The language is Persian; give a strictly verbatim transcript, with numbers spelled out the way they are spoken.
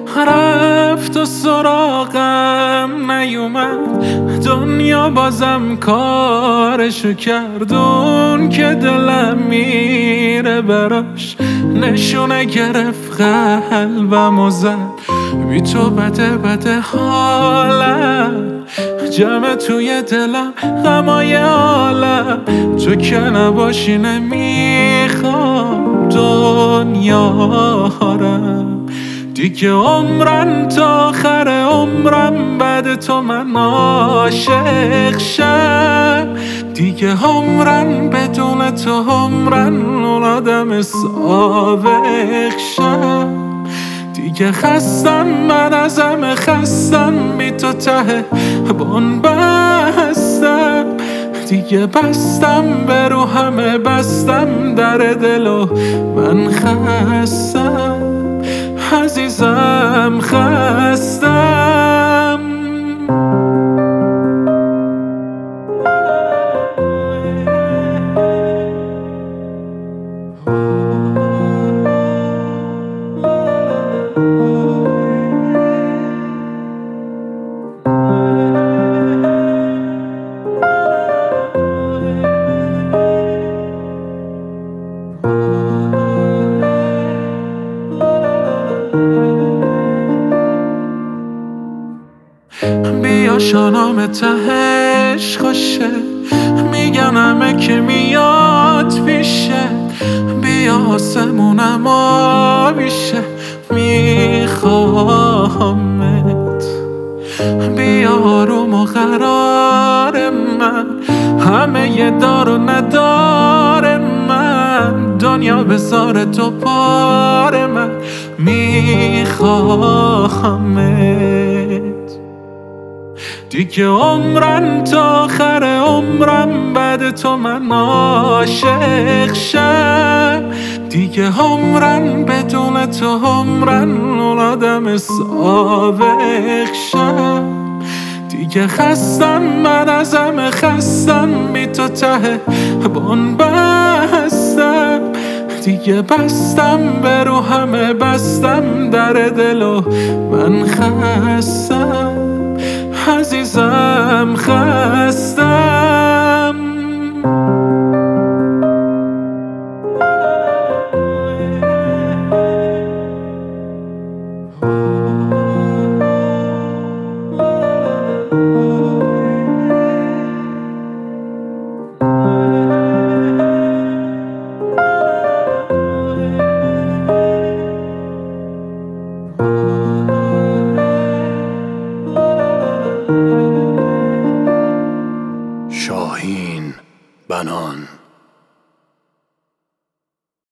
رفت و سراغم نیومد، دنیا بازم کارشو کردون که دلم میره براش. نشونه گرفت قلبم و زد، بی تو بده بده حالم، جمع توی دلم غمای عالم. تو که نباشی نمیخوام دنیارم، دیگه عمرم تا آخر عمرم بعد تو من عاشق شم. دیگه عمرم بدون تو عمرم آدم سابق شم. دیگه خستم من از همه خستم، بی تو ته بون بستم. دیگه بستم به رو همه بستم در دلو من خستم، عزیزم خستم. بیا شانام تهش خوشه، میگن همه که میاد پیشه. بیا آسمونم آبیشه، میخوامت. بیا آروم و قرار من، همه یه دار و ندار من. دنیا بذار تو پار من، میخوامت. دیگه عمرم تا آخر عمرم بعد تو من عاشق شم. دیگه عمرم بدون تو عمرم آدم سابق شم. دیگه خستم من از همه خستم، بی تو ته بون بستم. دیگه بستم به رو همه بستم در دلو من خستم، عزیزم خستم. شاهین بنان.